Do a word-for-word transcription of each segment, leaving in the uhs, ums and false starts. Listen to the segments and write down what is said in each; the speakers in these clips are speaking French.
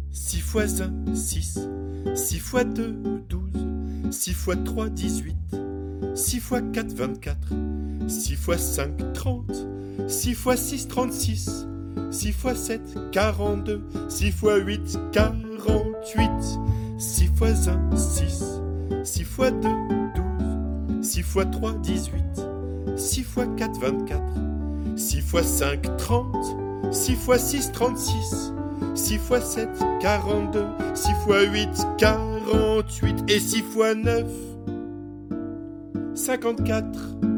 six fois un, six. six fois deux, douze. six fois trois, dix-huit. six fois quatre, vingt-quatre. six fois cinq, trente. six fois six, trente-six. six fois sept, quarante-deux. six fois huit, quarante-huit. six fois un, six. six fois deux, douze. six fois trois, dix-huit. six fois quatre, vingt-quatre. six fois cinq, trente. six fois six, trente-six. six fois sept, quarante-deux. six fois huit, quarante-huit. Et six fois neuf, cinquante-quatre.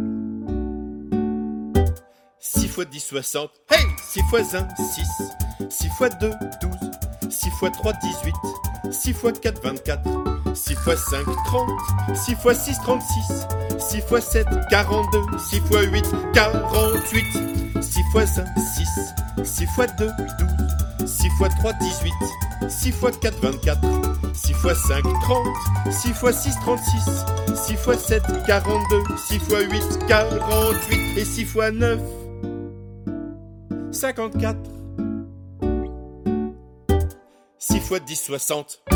six fois dix, soixante. Hey! six fois un, six. six fois deux, douze. six fois trois, dix-huit. six fois quatre, vingt-quatre. six fois cinq, trente. six fois six, trente-six. six fois sept, quarante-deux. six fois huit, quarante-huit. six fois un, six. six fois deux, douze. six fois trois, dix-huit. six fois quatre, vingt-quatre. six fois cinq, trente. six fois six, trente-six. six fois sept, quarante-deux. six fois huit, quarante-huit. Et six fois neuf, cinquante-quatre. six fois dix, soixante.